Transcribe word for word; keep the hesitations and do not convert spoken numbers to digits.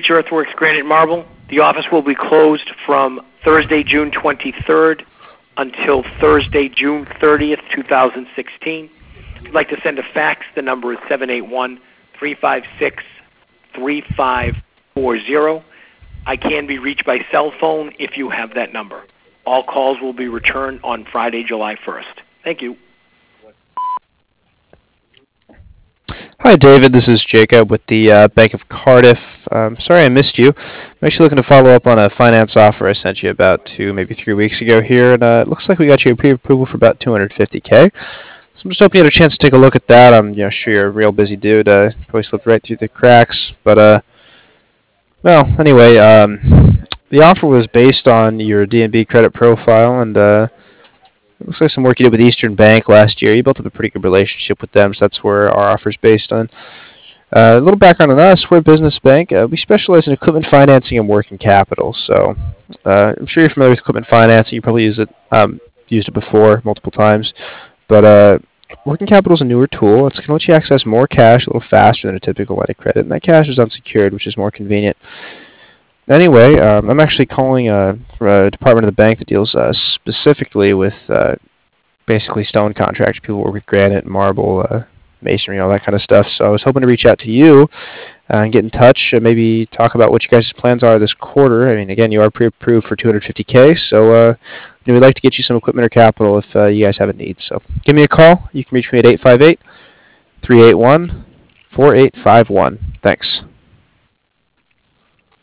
Beach Earthworks Granite Marble. The office will be closed from Thursday, June twenty-third until Thursday, June thirtieth, two thousand sixteen. If you'd like to send a fax, the number is seven eight one, three five six, three five four zero. I can be reached by cell phone if you have that number. All calls will be returned on Friday, July first. Thank you. Hi, David. This is Jacob with the uh, Bank of Cardiff. Um, sorry I missed you. I'm actually looking to follow up on a finance offer I sent you about two, maybe three weeks ago here, and uh, it looks like we got you a pre-approval for about two hundred fifty K. So I'm just hoping you had a chance to take a look at that. I'm you know, sure you're a real busy dude. Uh, probably slipped right through the cracks. But, uh, well, anyway, um, the offer was based on your D N B credit profile, and uh, it looks like some work you did with Eastern Bank last year. You built up a pretty good relationship with them, so that's where our offer is based on. Uh, a little background on us. We're a business bank. Uh, we specialize in equipment financing and working capital. So uh, I'm sure you're familiar with equipment financing. You probably use it, um, used it before multiple times. But uh, working capital is a newer tool. It's going to let you access more cash a little faster than a typical line of credit. And that cash is unsecured, which is more convenient. Anyway, um, I'm actually calling uh, from a department of the bank that deals uh, specifically with uh, basically stone contractors. People work with granite, marble, uh, masonry, all that kind of stuff. So I was hoping to reach out to you uh, and get in touch, and maybe talk about what you guys' plans are this quarter. I mean, again, you are pre-approved for two hundred fifty K, so uh, you know, we'd like to get you some equipment or capital if uh, you guys have a need. So give me a call. You can reach me at eight five eight, three eight one, four eight five one. Thanks.